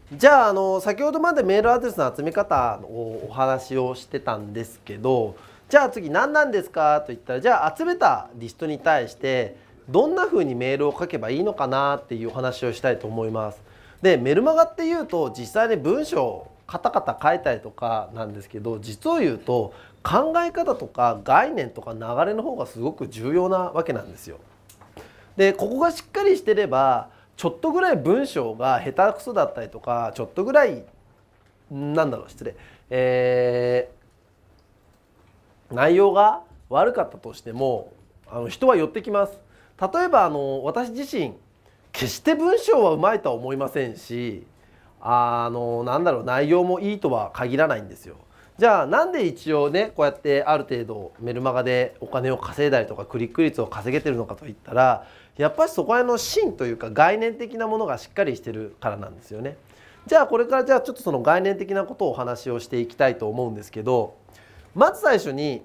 じゃあ、先ほどまでメールアドレスの集め方をお話をしてたんですけど、じゃあ次何なんですかと言ったら、じゃあ集めたリストに対してどんな風にメールを書けばいいのかなっていうお話をしたいと思います。で、メルマガっていうと実際に文章をカタカタ書いたりとかなんですけど、実を言うと考え方とか概念とか流れの方がすごく重要なわけなんですよ。で、ここがしっかりしてればちょっとぐらい文章が下手くそだったりとか、ちょっとぐらい失礼、内容が悪かったとしても人は寄ってきます。例えば私自身決して文章はうまいとは思いませんし、内容もいいとは限らないんですよ。じゃあなんで一応ねこうやってある程度メルマガでお金を稼いだりとかクリック率を稼げてるのかといったら、やっぱりそこら辺の芯というか概念的なものがしっかりしてるからなんですよね。じゃあこれからちょっとその概念的なことをお話をしていきたいと思うんですけど、まず最初に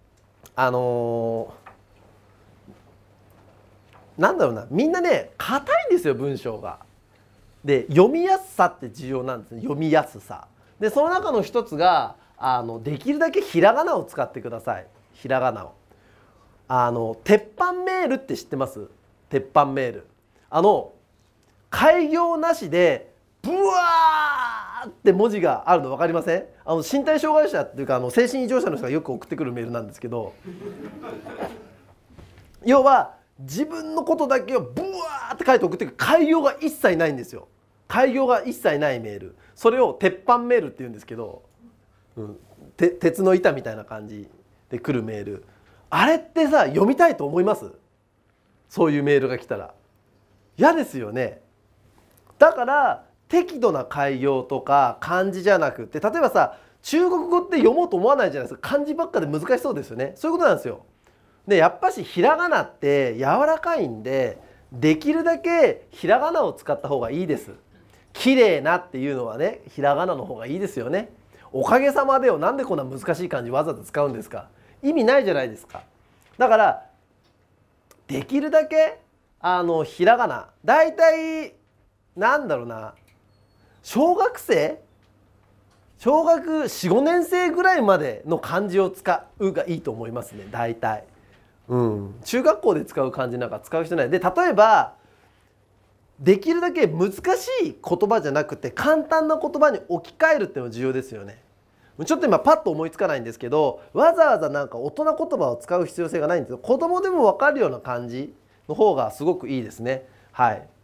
みんなね硬いんですよ文章が。で、読みやすさって重要なんですね。読みやすさで、その中の一つができるだけひらがなを使ってください。ひらがなを鉄板メールって知ってます？鉄板メール開業なしでブワーって文字があるの分かりません？身体障害者っていうか精神異常者の人がよく送ってくるメールなんですけど、要は自分のことだけをブワーって書いて送ってくる。開業が一切ないんですよ。開業が一切ないメール、それを鉄板メールって言うんですけど、鉄の板みたいな感じで来るメール、あれってさ読みたいと思います？そういうメールが来たら嫌ですよね。だから適度な改行とか漢字じゃなくて、例えばさ中国語って読もうと思わないじゃないですか。漢字ばっかで難しそうですよね。そういうことなんですよ。で、やっぱしひらがなって柔らかいんで、できるだけひらがなを使った方がいいです。綺麗なっていうのはねひらがなの方がいいですよね。おかげさまでよ、なんでこんな難しい漢字わざわざ使うんですか？意味ないじゃないですか。だからできるだけひらがな、だいたい小学生小学4、5年生ぐらいまでの漢字を使うがいいと思いますね。だいたい中学校で使う漢字なんか使う人ないで、例えばできるだけ難しい言葉じゃなくて簡単な言葉に置き換えるっていうのが重要ですよね。ちょっと今パッと思いつかないんですけど、わざわざなんか大人言葉を使う必要性がないんですよ。子供でも分かるような感じの方がすごくいいですね。はい。